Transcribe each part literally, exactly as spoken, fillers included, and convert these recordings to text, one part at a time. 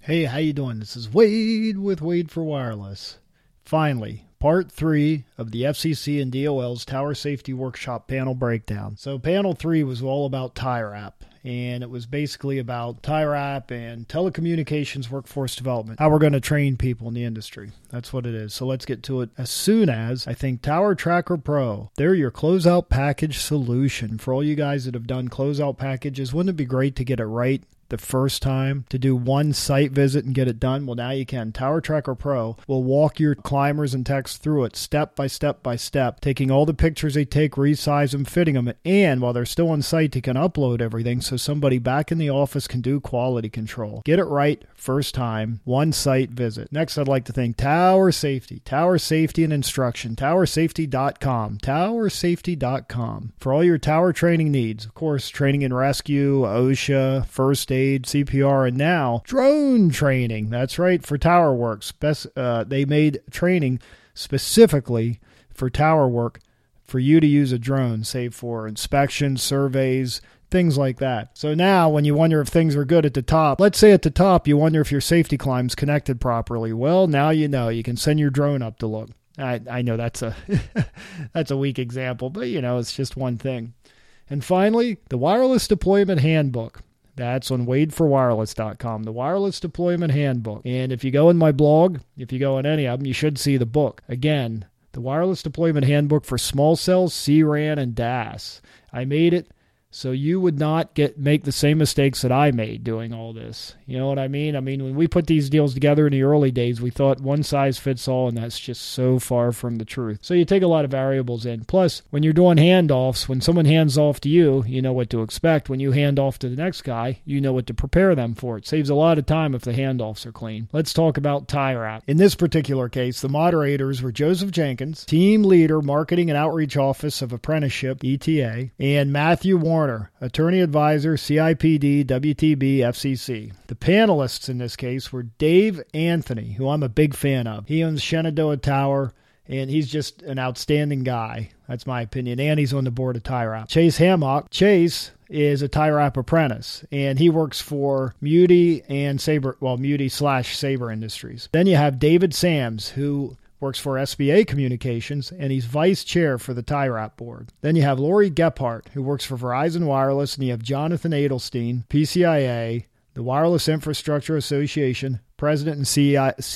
Hey, how you doing? This is Wade with Wade for Wireless. Finally, part three of the F C C and D O L's Tower Safety Workshop panel breakdown. So panel three was all about TIRAP, and it was basically about TIRAP and telecommunications workforce development, how we're going to train people in the industry. That's what it is. So let's get to it as soon as, I think, Tower Tracker Pro. They're your closeout package solution. For all you guys that have done closeout packages, wouldn't it be great to get it right the first time, to do one site visit and get it done? Well, now you can. Tower Tracker Pro will walk your climbers and techs through it step by step by step, taking all the pictures they take, resize them, fitting them, and while they're still on site, they can upload everything so somebody back in the office can do quality control. Get it right first time, one site visit. Next, I'd like to thank Tower Safety, Tower Safety and Instruction, tower safety dot com, tower safety dot com. For all your tower training needs, of course, training and rescue, OSHA, first aid, C P R, and now drone training. That's right, for tower work. Spec- uh, they made training specifically for tower work for you to use a drone, say for inspections, surveys, things like that. So now when you wonder if things are good at the top, let's say at the top you wonder if your safety climb's connected properly. Well, now you know. You can send your drone up to look. I, I know that's a that's a weak example, but you know, it's just one thing. And finally, the Wireless Deployment Handbook. That's on wade for wireless dot com, the Wireless Deployment Handbook. And if you go in my blog, if you go in any of them, you should see the book. Again, the Wireless Deployment Handbook for small cells, C RAN, and D A S. I made it so you would not get make the same mistakes that I made doing all this. You know what I mean? I mean, when we put these deals together in the early days, we thought one size fits all, and that's just so far from the truth. So you take a lot of variables in. Plus, when you're doing handoffs, when someone hands off to you, you know what to expect. When you hand off to the next guy, you know what to prepare them for. It saves a lot of time if the handoffs are clean. Let's talk about TIRAP. In this particular case, the moderators were Joseph Jenkins, Team Leader, Marketing and Outreach Office of Apprenticeship, E T A, and Matthew Warner, Attorney Advisor, C I P D, W T B, F C C. The panelists in this case were Dave Anthony, who I'm a big fan of. He owns Shenandoah Tower, and he's just an outstanding guy. That's my opinion. And he's on the board of TIRAP. Chase Hammock. Chase is a TIRAP apprentice, and he works for Muti and Sabre, well, Muti slash Sabre Industries. Then you have David Sams, who works for S B A Communications, and he's vice chair for the TIRAP board. Then you have Lori Gephardt, who works for Verizon Wireless, and you have Jonathan Adelstein, P C I A, the Wireless Infrastructure Association, president and C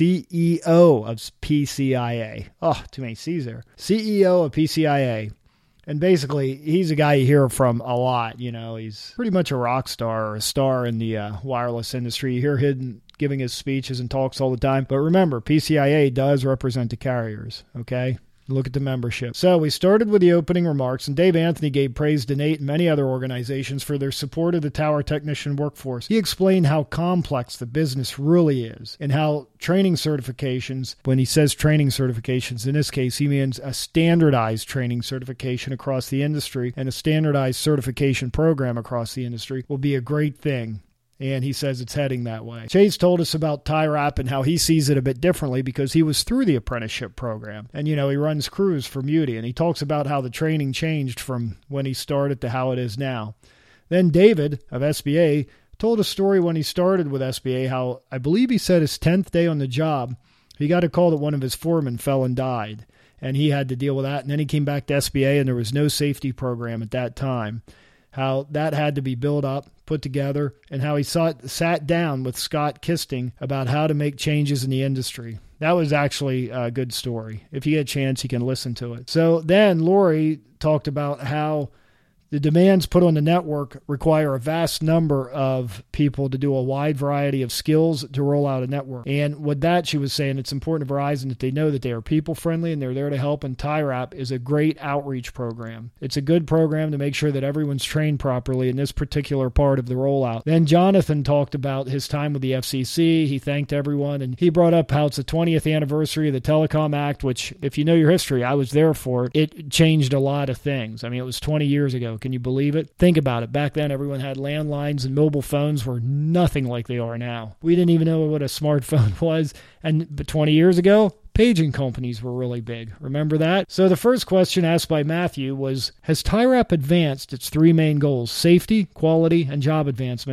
E O of P C I A. Oh, too many C's there. C E O of P C I A. And basically, he's a guy you hear from a lot. You know, he's pretty much a rock star or a star in the uh, wireless industry. You hear him giving his speeches and talks all the time. But remember, P C I A does represent the carriers, okay? Look at the membership. So we started with the opening remarks, and Dave Anthony gave praise to Nate and many other organizations for their support of the tower technician workforce. He explained how complex the business really is and how training certifications, when he says training certifications, in this case, he means a standardized training certification across the industry and a standardized certification program across the industry will be a great thing. And he says it's heading that way. Chase told us about TIRAP and how he sees it a bit differently because he was through the apprenticeship program. And, you know, he runs crews for Muti, and he talks about how the training changed from when he started to how it is now. Then David of S B A told a story when he started with S B A, how I believe he said his tenth day on the job, he got a call that one of his foremen fell and died. And he had to deal with that. And then he came back to S B A, and there was no safety program at that time. How that had to be built up, put together, and how he sat, sat down with Scott Kisting about how to make changes in the industry. That was actually a good story. If you get a chance, you can listen to it. So then Lori talked about how the demands put on the network require a vast number of people to do a wide variety of skills to roll out a network. And with that, she was saying it's important to Verizon that they know that they are people-friendly and they're there to help, and TIRAP is a great outreach program. It's a good program to make sure that everyone's trained properly in this particular part of the rollout. Then Jonathan talked about his time with the F C C. He thanked everyone, and he brought up how it's the twentieth anniversary of the Telecom Act, which, if you know your history, I was there for it. It changed a lot of things. I mean, it was twenty years ago. Can you believe it? Think about it. Back then, everyone had landlines, and mobile phones were nothing like they are now. We didn't even know what a smartphone was. And but twenty years ago, paging companies were really big. Remember that? So the first question asked by Matthew was, has TIRAP advanced its three main goals, safety, quality, and job advancement,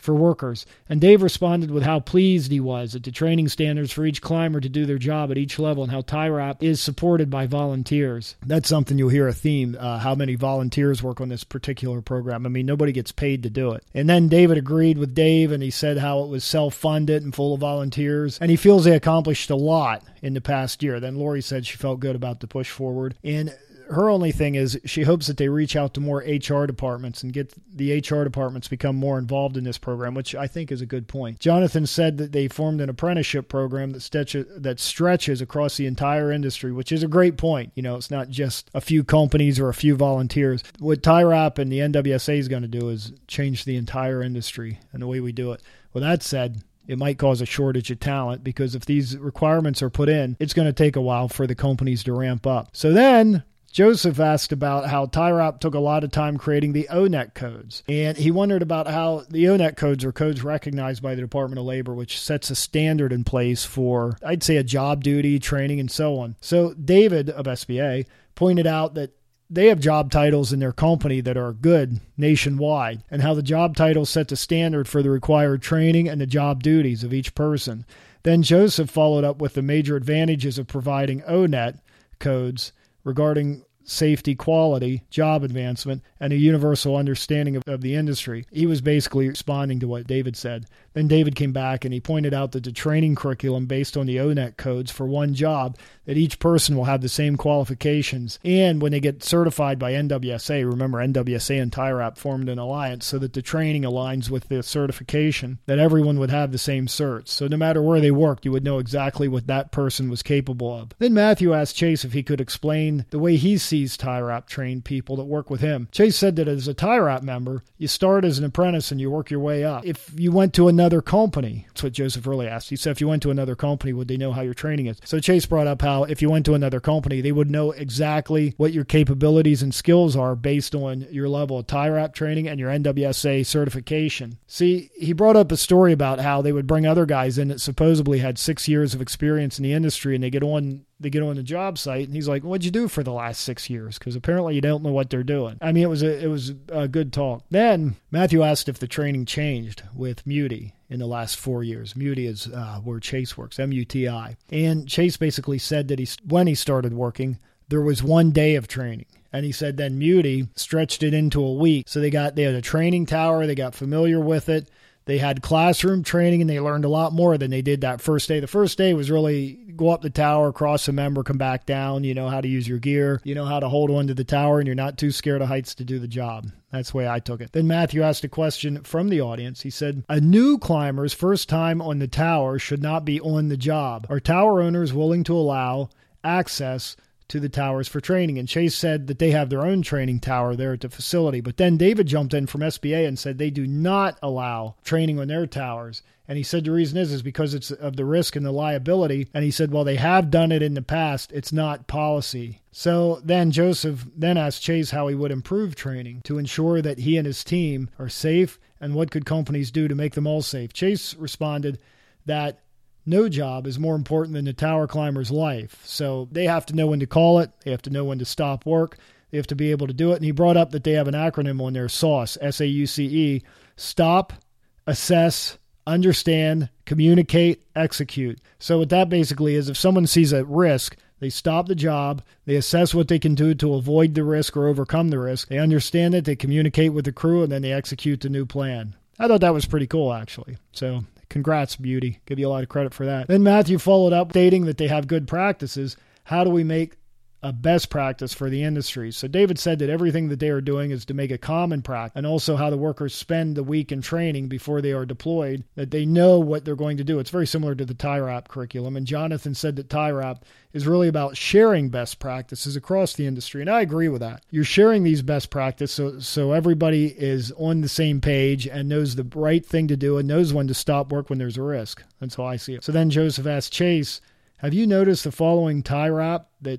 for workers. And Dave responded with how pleased he was at the training standards for each climber to do their job at each level and how T I R A P is supported by volunteers. That's something you'll hear a theme, uh, how many volunteers work on this particular program. I mean, nobody gets paid to do it. And then David agreed with Dave, and he said how it was self-funded and full of volunteers, and he feels they accomplished a lot in the past year. Then Lori said she felt good about the push forward. And her only thing is she hopes that they reach out to more H R departments and get the H R departments become more involved in this program, which I think is a good point. Jonathan said that they formed an apprenticeship program that stretches, that stretches across the entire industry, which is a great point. You know, it's not just a few companies or a few volunteers. What T I R A P and the N W S A is going to do is change the entire industry and the way we do it. With that said, it might cause a shortage of talent because if these requirements are put in, it's going to take a while for the companies to ramp up. So then Joseph asked about how T I R A P took a lot of time creating the O N E T codes. And he wondered about how the O N E T codes are codes recognized by the Department of Labor, which sets a standard in place for, I'd say, a job duty, training, and so on. So David of S B A pointed out that they have job titles in their company that are good nationwide, and how the job titles set the standard for the required training and the job duties of each person. Then Joseph followed up with the major advantages of providing O N E T codes regarding safety, quality, job advancement, and a universal understanding of, of the industry. He was basically responding to what David said. Then David came back and he pointed out that the training curriculum based on the O N E T codes for one job, that each person will have the same qualifications. And when they get certified by N W S A, remember N W S A and T I R A P formed an alliance so that the training aligns with the certification, that everyone would have the same certs. So no matter where they worked, you would know exactly what that person was capable of. Then Matthew asked Chase if he could explain the way he sees T I R A P trained people that work with him. Chase said that as a T I R A P member, you start as an apprentice and you work your way up. If you went to another company, that's what Joseph really asked. He said, if you went to another company, would they know how your training is? So Chase brought up how if you went to another company, they would know exactly what your capabilities and skills are based on your level of T I R A P training and your N W S A certification. See, he brought up a story about how they would bring other guys in that supposedly had six years of experience in the industry, and they get on They get on the job site, and he's like, what'd you do for the last six years? Because apparently you don't know what they're doing. I mean, it was a it was a good talk. Then Matthew asked if the training changed with Muti in the last four years. Muti is uh, where Chase works, M U T I. And Chase basically said that he when he started working, there was one day of training. And he said then Muti stretched it into a week. So they got they had a training tower, they got familiar with it. They had classroom training, and they learned a lot more than they did that first day. The first day was really go up the tower, cross a member, come back down. You know how to use your gear. You know how to hold on to the tower, and you're not too scared of heights to do the job. That's the way I took it. Then Matthew asked a question from the audience. He said, a new climber's first time on the tower should not be on the job. Are tower owners willing to allow access to the towers for training? And Chase said that they have their own training tower there at the facility. But then David jumped in from S B A and said they do not allow training on their towers. And he said the reason is, is because it's of the risk and the liability. And he said, well, they have done it in the past. It's not policy. So then Joseph then asked Chase how he would improve training to ensure that he and his team are safe, and what could companies do to make them all safe. Chase responded that no job is more important than the tower climber's life. So they have to know when to call it. They have to know when to stop work. They have to be able to do it. And he brought up that they have an acronym on their SAUCE, S A U C E, stop, assess, understand, communicate, execute. So what that basically is, if someone sees a risk, they stop the job, they assess what they can do to avoid the risk or overcome the risk. They understand it, they communicate with the crew, and then they execute the new plan. I thought that was pretty cool, actually. So congrats, Muti. Give you a lot of credit for that. Then Matthew followed up stating that they have good practices. How do we make a best practice for the industry? So David said that everything that they are doing is to make a common practice, and also how the workers spend the week in training before they are deployed, that they know what they're going to do. It's very similar to the T I R A P curriculum. And Jonathan said that T I R A P is really about sharing best practices across the industry. And I agree with that. You're sharing these best practices so, so everybody is on the same page and knows the right thing to do and knows when to stop work when there's a risk. That's how I see it. So then Joseph asked Chase, have you noticed the following T I R A P that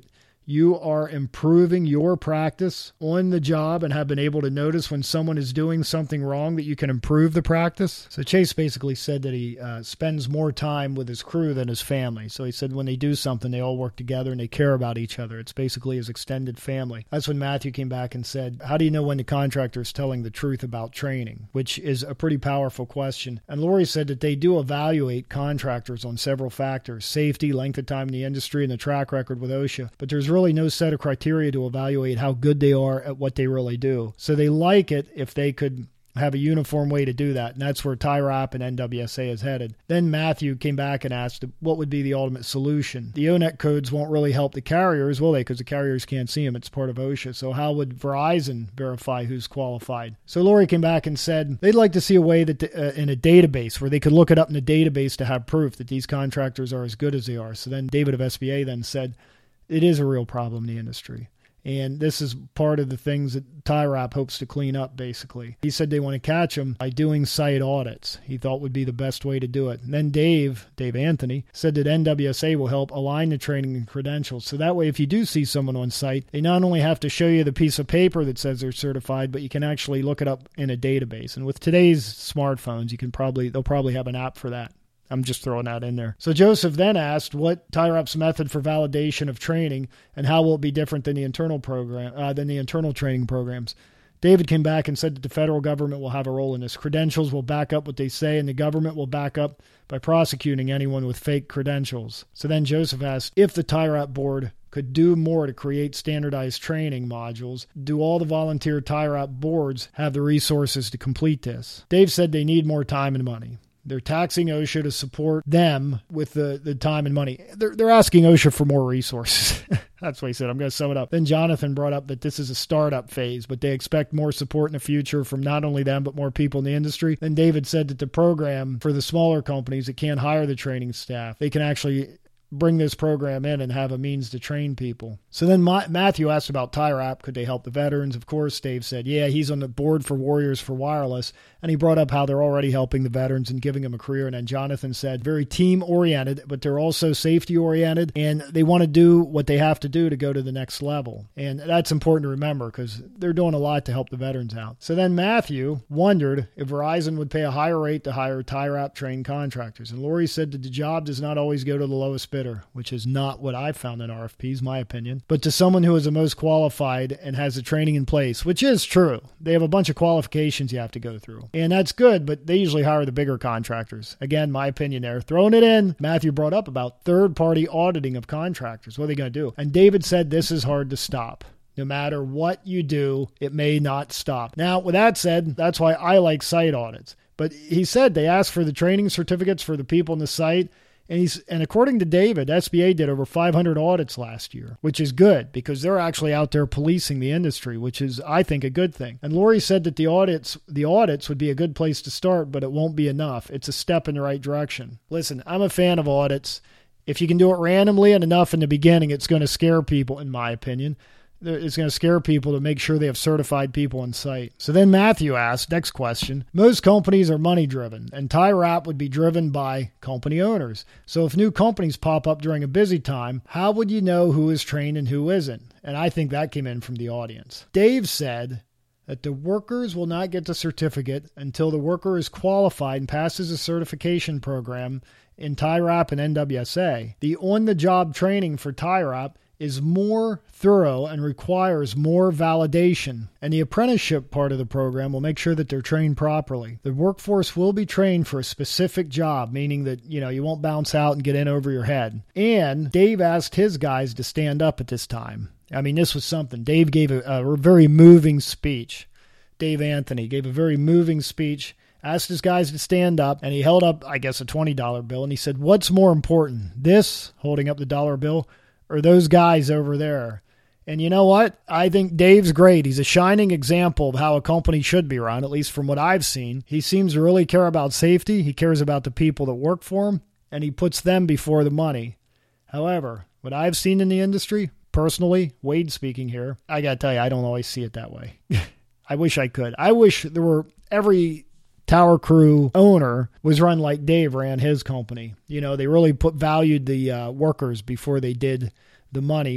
you are improving your practice on the job and have been able to notice when someone is doing something wrong that you can improve the practice? So Chase basically said that he uh, spends more time with his crew than his family. So he said when they do something, they all work together and they care about each other. It's basically his extended family. That's when Matthew came back and said, how do you know when the contractor is telling the truth about training? Which is a pretty powerful question. And Lori said that they do evaluate contractors on several factors: safety, length of time in the industry, and the track record with OSHA. But there's really no set of criteria to evaluate how good they are at what they really do. So they like it if they could have a uniform way to do that, and that's where T I R A P and N W S A is headed. Then Matthew came back and asked what would be the ultimate solution. The O NET codes won't really help the carriers, will they? Because the carriers can't see them. It's part of OSHA. So how would Verizon verify who's qualified? So Lori came back and said they'd like to see a way that uh, in a database where they could look it up in a database to have proof that these contractors are as good as they are. So then David of S B A then said it is a real problem in the industry. And this is part of the things that T I R A P hopes to clean up, basically. He said they want to catch them by doing site audits. He thought would be the best way to do it. And then Dave, Dave Anthony, said that N W S A will help align the training and credentials. So that way, if you do see someone on site, they not only have to show you the piece of paper that says they're certified, but you can actually look it up in a database. And with today's smartphones, you can probably they'll probably have an app for that. I'm just throwing that in there. So Joseph then asked what T I R A P's method for validation of training and how will it be different than the internal program, uh, than the internal training programs. David came back and said that the federal government will have a role in this. Credentials will back up what they say, and the government will back up by prosecuting anyone with fake credentials. So then Joseph asked if the T I R A P board could do more to create standardized training modules. Do all the volunteer T I R A P boards have the resources to complete this? Dave said they need more time and money. They're taxing OSHA to support them with the, the time and money. They're, they're asking OSHA for more resources. That's what he said. I'm going to sum it up. Then Jonathan brought up that this is a startup phase, but they expect more support in the future from not only them, but more people in the industry. Then David said that the program for the smaller companies that can't hire the training staff, they can actually bring this program in and have a means to train people. So then Ma- Matthew asked about T I R A P. Could they help the veterans? Of course, Dave said, yeah, he's on the board for Warriors for Wireless. And he brought up how they're already helping the veterans and giving them a career. And then Jonathan said, very team-oriented, but they're also safety-oriented. And they want to do what they have to do to go to the next level. And that's important to remember because they're doing a lot to help the veterans out. So then Matthew wondered if Verizon would pay a higher rate to hire T I R A P-trained contractors. And Lori said that the job does not always go to the lowest bidder, which is not what I've found in R F Ps, my opinion, but to someone who is the most qualified and has the training in place, which is true. They have a bunch of qualifications you have to go through. And that's good, but they usually hire the bigger contractors. Again, my opinion there. Throwing it in, Matthew brought up about third-party auditing of contractors. What are they going to do? And David said this is hard to stop. No matter what you do, it may not stop. Now, with that said, that's why I like site audits. But he said they asked for the training certificates for the people in the site. And he's and according to David, S B A did over five hundred audits last year, which is good because they're actually out there policing the industry, which is, I think, a good thing. And Lori said that the audits the audits would be a good place to start, but it won't be enough. It's a step in the right direction. Listen, I'm a fan of audits. If you can do it randomly and enough in the beginning, it's going to scare people, in my opinion. It's going to scare people to make sure they have certified people on site. So then Matthew asked, next question, most companies are money driven, and T I R A P would be driven by company owners. So if new companies pop up during a busy time, how would you know who is trained and who isn't? And I think that came in from the audience. Dave said that the workers will not get the certificate until the worker is qualified and passes a certification program in T I R A P and N W S A. The on-the-job training for T I R A P is more thorough and requires more validation. And the apprenticeship part of the program will make sure that they're trained properly. The workforce will be trained for a specific job, meaning that, you know, you won't bounce out and get in over your head. And Dave asked his guys to stand up at this time. I mean, this was something. Dave gave a, a very moving speech. Dave Anthony gave a very moving speech, asked his guys to stand up, and he held up, I guess, a twenty dollar bill, and he said, what's more important, this, holding up the dollar bill, or those guys over there? And you know what? I think Dave's great. He's a shining example of how a company should be run, at least from what I've seen. He seems to really care about safety. He cares about the people that work for him, and he puts them before the money. However, what I've seen in the industry, personally, Wade speaking here, I got to tell you, I don't always see it that way. I wish I could. I wish there were every tower crew owner was run like Dave ran his company. You know, they really put valued the uh, workers before they did the money.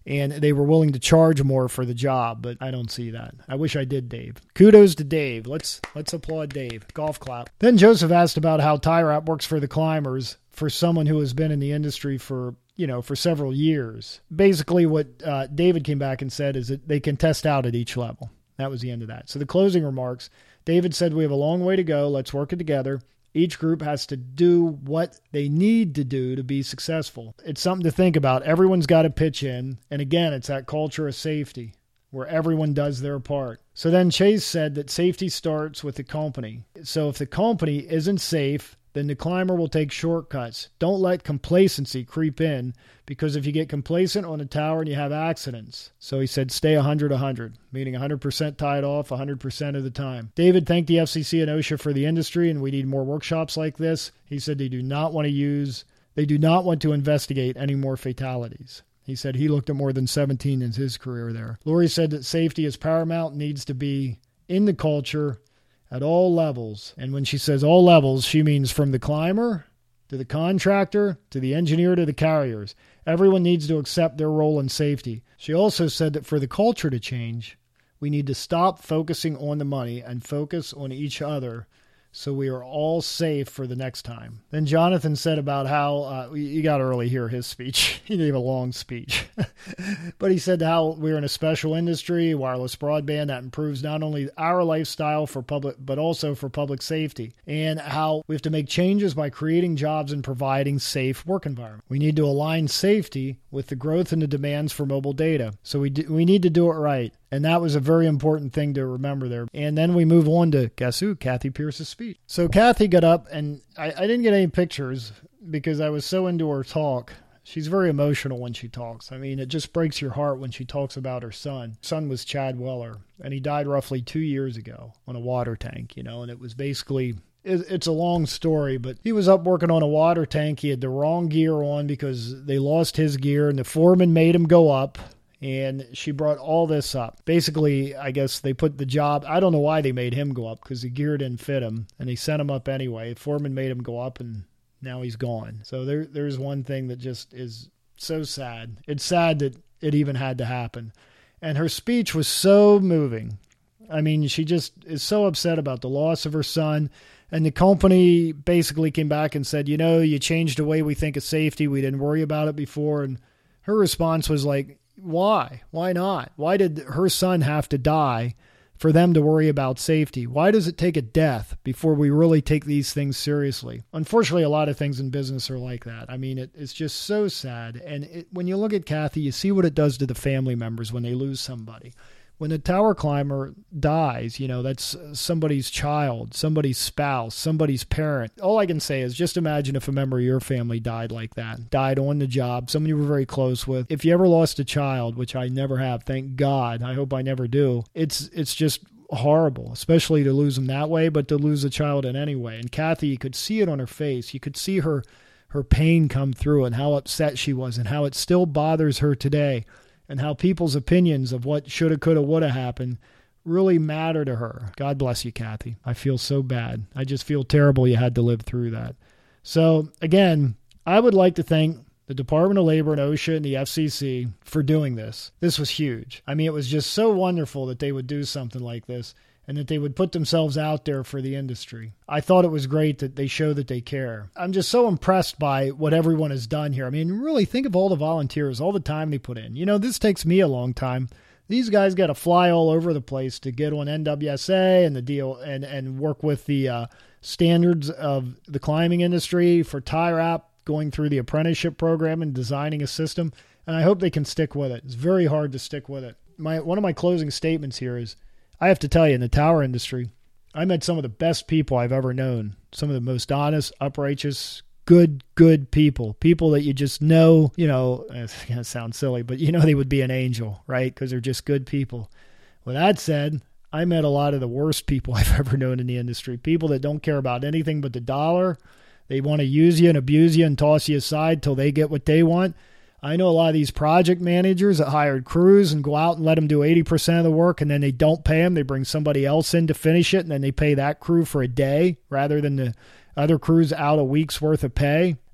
and they were willing to charge more for the job, but I don't see that. I wish I did, Dave. Kudos to Dave. Let's let's applaud Dave. Golf clap. Then Joseph asked about how Tie Wrap works for the climbers for someone who has been in the industry for, you know, for several years. Basically what uh, David came back and said is that they can test out at each level. That was the end of that. So the closing remarks, David said, we have a long way to go. Let's work it together. Each group has to do what they need to do to be successful. It's something to think about. Everyone's got to pitch in. And again, it's that culture of safety where everyone does their part. So then Chase said that safety starts with the company. So if the company isn't safe, then the climber will take shortcuts. Don't let complacency creep in, because if you get complacent on a tower and you have accidents. So he said stay one hundred one hundred, meaning one hundred percent tied off one hundred percent of the time. David thanked the F C C and OSHA for the industry, and we need more workshops like this. He said they do not want to use, they do not want to investigate any more fatalities. He said he looked at more than seventeen in his career there. Lori said that safety is paramount, needs to be in the culture at all levels. And when she says all levels, she means from the climber to the contractor to the engineer to the carriers. Everyone needs to accept their role in safety. She also said that for the culture to change, we need to stop focusing on the money and focus on each other so we are all safe for the next time. Then Jonathan said about how, uh, you got to really hear his speech. He gave a long speech. But he said how we're in a special industry, wireless broadband, that improves not only our lifestyle for public, but also for public safety. And how we have to make changes by creating jobs and providing safe work environment. We need to align safety with the growth and the demands for mobile data. So we do, we need to do it right. And that was a very important thing to remember there. And then we move on to, guess who? Kathy Pierce's speech. So Kathy got up, and I, I didn't get any pictures because I was so into her talk. She's very emotional when she talks. I mean, it just breaks your heart when she talks about her son. Her son was Chad Weller, and he died roughly two years ago on a water tank, you know, and it was basically... It's a long story, but he was up working on a water tank. He had the wrong gear on because they lost his gear, and the foreman made him go up. And she brought all this up. Basically, I guess they put the job, I don't know why they made him go up, because the gear didn't fit him, and they sent him up anyway. Foreman made him go up, and now he's gone. So there, there's one thing that just is so sad. It's sad that it even had to happen. And her speech was so moving. I mean, she just is so upset about the loss of her son. And the company basically came back and said, you know, you changed the way we think of safety. We didn't worry about it before. And her response was like, why? Why not? Why did her son have to die for them to worry about safety? Why does it take a death before we really take these things seriously? Unfortunately, a lot of things in business are like that. I mean, it, it's just so sad. And it, when you look at Kathy, you see what it does to the family members when they lose somebody. When a tower climber dies, you know, that's somebody's child, somebody's spouse, somebody's parent. All I can say is just imagine if a member of your family died like that, died on the job, someone you were very close with. If you ever lost a child, which I never have, thank God, I hope I never do, it's it's just horrible, especially to lose them that way, but to lose a child in any way. And Kathy, you could see it on her face. You could see her, her pain come through and how upset she was and how it still bothers her today. And how people's opinions of what shoulda, coulda, woulda happened really matter to her. God bless you, Kathy. I feel so bad. I just feel terrible you had to live through that. So, again, I would like to thank the Department of Labor and OSHA and the F C C for doing this. This was huge. I mean, it was just so wonderful that they would do something like this and that they would put themselves out there for the industry. I thought it was great that they show that they care. I'm just so impressed by what everyone has done here. I mean, really think of all the volunteers, all the time they put in. You know, this takes me a long time. These guys got to fly all over the place to get on N W S A and the deal and, and work with the uh, standards of the climbing industry for Tie Wrap, going through the apprenticeship program and designing a system. And I hope they can stick with it. It's very hard to stick with it. My one of my closing statements here is, I have to tell you, in the tower industry, I met some of the best people I've ever known. Some of the most honest, uprighteous, good, good people. People that you just know, you know, it's going to sound silly, but you know they would be an angel, right? Because they're just good people. With that said, I met a lot of the worst people I've ever known in the industry. People that don't care about anything but the dollar. They want to use you and abuse you and toss you aside till they get what they want. I know a lot of these project managers that hired crews and go out and let them do eighty percent of the work, and then they don't pay them. They bring somebody else in to finish it, and then they pay that crew for a day rather than the other crews out a week's worth of pay.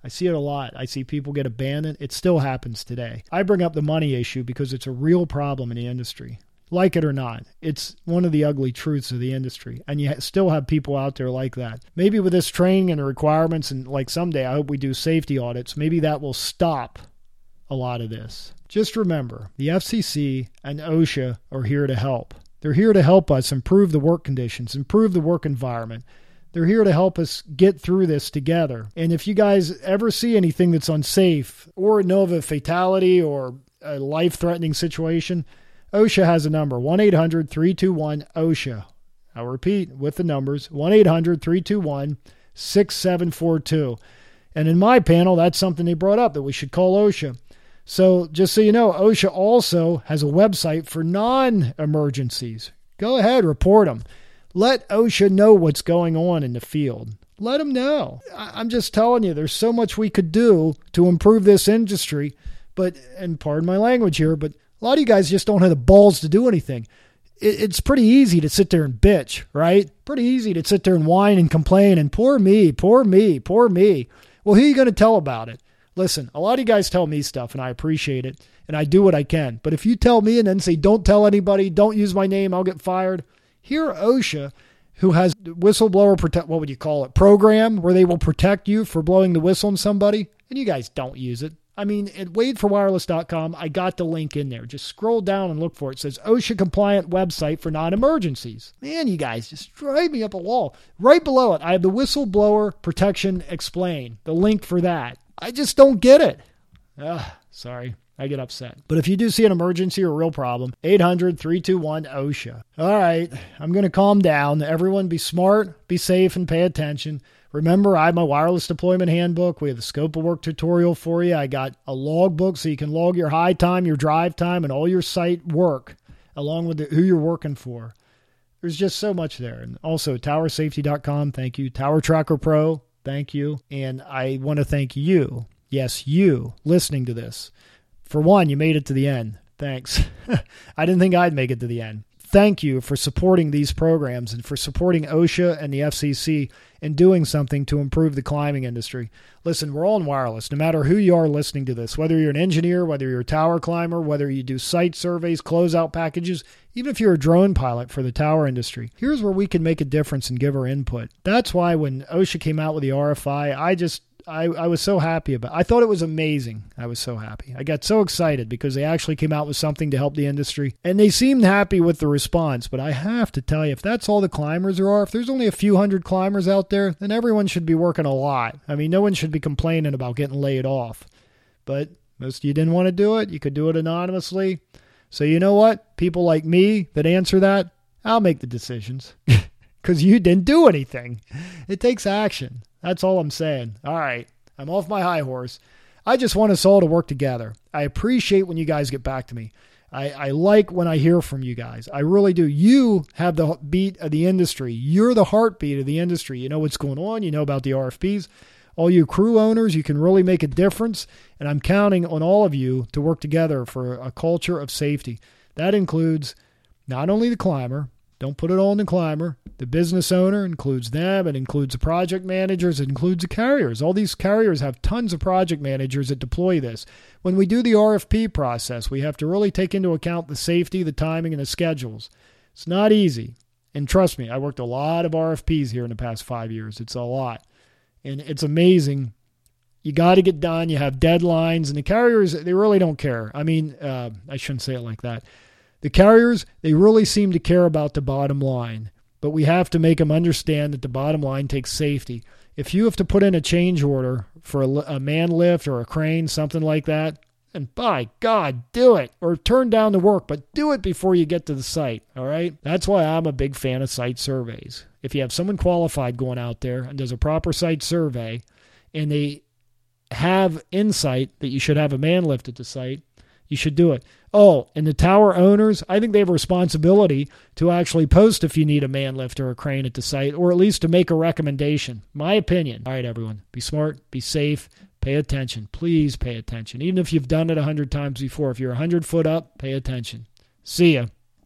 I see it a lot. I see people get abandoned. It still happens today. I bring up the money issue because it's a real problem in the industry. Like it or not, it's one of the ugly truths of the industry. And you still have people out there like that. Maybe with this training and the requirements, and like someday I hope we do safety audits, maybe that will stop a lot of this. Just remember, the F C C and OSHA are here to help. They're here to help us improve the work conditions, improve the work environment. They're here to help us get through this together. And if you guys ever see anything that's unsafe or know of a fatality or a life-threatening situation, OSHA has a number, one eight hundred three two one OSHA. I'll repeat with the numbers, one eight hundred three two one six seven four two. And in my panel, that's something they brought up, that we should call OSHA. So just so you know, OSHA also has a website for non-emergencies. Go ahead, report them. Let OSHA know what's going on in the field. Let them know. I'm just telling you, there's so much we could do to improve this industry. But, and pardon my language here, but a lot of you guys just don't have the balls to do anything. It's pretty easy to sit there and bitch, right? Pretty easy to sit there and whine and complain and poor me, poor me, poor me. Well, who are you going to tell about it? Listen, a lot of you guys tell me stuff and I appreciate it and I do what I can. But if you tell me and then say, don't tell anybody, don't use my name, I'll get fired. Here, OSHA, who has whistleblower protect, what would you call it, program where they will protect you for blowing the whistle on somebody, and you guys don't use it. I mean, at wade for wireless dot com, I got the link in there. Just scroll down and look for it. It says OSHA compliant website for non-emergencies. Man, you guys just drive me up a wall. Right below it, I have the whistleblower protection explain, the link for that. I just don't get it. Ugh, sorry. I get upset. But if you do see an emergency or a real problem, eight hundred three two one OSHA. All right, I'm going to calm down. Everyone be smart, be safe, and pay attention. Remember, I have my wireless deployment handbook. We have the scope of work tutorial for you. I got a log book so you can log your high time, your drive time, and all your site work, along with the, who you're working for. There's just so much there. And also, tower safety dot com, thank you. Tower Tracker Pro, thank you. And I want to thank you, yes, you, listening to this. For one, you made it to the end. Thanks. I didn't think I'd make it to the end. Thank you for supporting these programs and for supporting OSHA and the F C C in doing something to improve the climbing industry. Listen, we're all in wireless, no matter who you are listening to this, whether you're an engineer, whether you're a tower climber, whether you do site surveys, closeout packages, even if you're a drone pilot for the tower industry. Here's where we can make a difference and give our input. That's why when OSHA came out with the R F I, I just... I, I was so happy about it. I thought it was amazing. I was so happy. I got so excited because they actually came out with something to help the industry. And they seemed happy with the response. But I have to tell you, if that's all the climbers there are, if there's only a few hundred climbers out there, then everyone should be working a lot. I mean, no one should be complaining about getting laid off. But most of you didn't want to do it. You could do it anonymously. So you know what? People like me that answer that, I'll make the decisions. Because you didn't do anything. It takes action. That's all I'm saying. All right. I'm off my high horse. I just want us all to work together. I appreciate when you guys get back to me. I, I like when I hear from you guys. I really do. You have the beat of the industry. You're the heartbeat of the industry. You know what's going on. You know about the R F Ps. All you crew owners, you can really make a difference. And I'm counting on all of you to work together for a culture of safety. That includes not only the climber. Don't put it all on the climber. The business owner includes them. It includes the project managers. It includes the carriers. All these carriers have tons of project managers that deploy this. When we do the R F P process, we have to really take into account the safety, the timing, and the schedules. It's not easy. And trust me, I worked a lot of R F Ps here in the past five years. It's a lot. And it's amazing. You got to get done. You have deadlines. And the carriers, they really don't care. I mean, uh, I shouldn't say it like that. The carriers, they really seem to care about the bottom line, but we have to make them understand that the bottom line takes safety. If you have to put in a change order for a, a man lift or a crane, something like that, and by God, do it, or turn down the work, but do it before you get to the site, all right? That's why I'm a big fan of site surveys. If you have someone qualified going out there and does a proper site survey, and they have insight that you should have a man lift at the site, you should do it. Oh, and the tower owners, I think they have a responsibility to actually post if you need a man lift or a crane at the site, or at least to make a recommendation. My opinion. All right, everyone. Be smart. Be safe. Pay attention. Please pay attention. Even if you've done it a hundred times before. If you're a hundred foot up, pay attention. See ya.